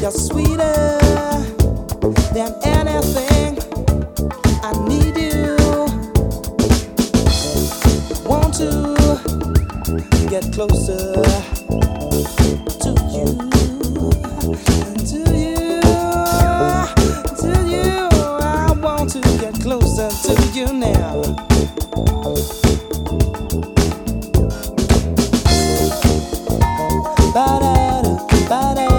You're sweeter than anything. I need you. Want to get closer to you. To you. To you. I want to get closer to you now.